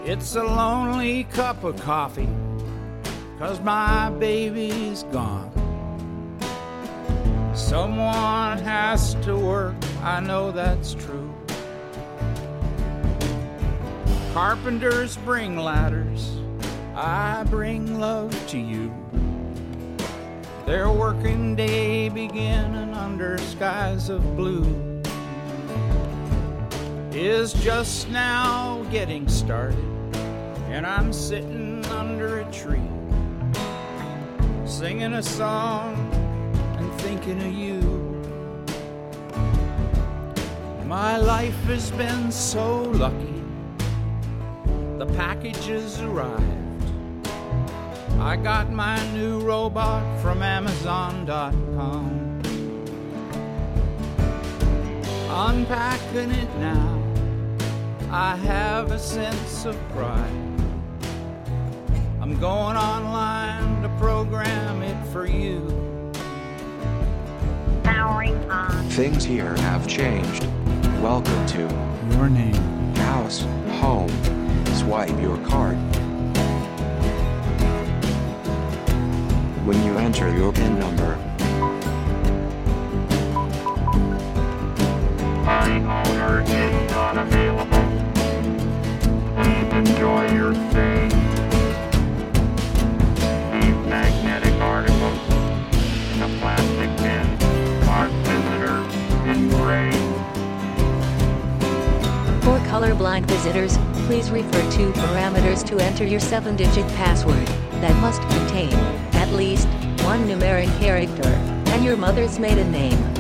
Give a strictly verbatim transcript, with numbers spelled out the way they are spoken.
It's a lonely cup of coffee, 'cause my baby's gone. Someone has to work, I know that's true. Carpenters bring ladders, I bring love to you. Their working day beginning under skies of blue is just now getting started, and I'm sitting under a tree, singing a song and thinking of you. My life has been so lucky, the packages arrived. I got my new robot from Amazon dot com. Unpacking it now, I have a sense of pride. I'm going online to program it for you. Powering on. Things here have changed. Welcome to Your name. House, Home. Swipe your card. When you enter your PIN number, Party owner is not available. Please enjoy your stay. These magnetic articles in a plastic bin mark visitor in gray. For colorblind visitors, please refer to parameters to enter your seven-digit password that must contain at least one numeric character and your mother's maiden name.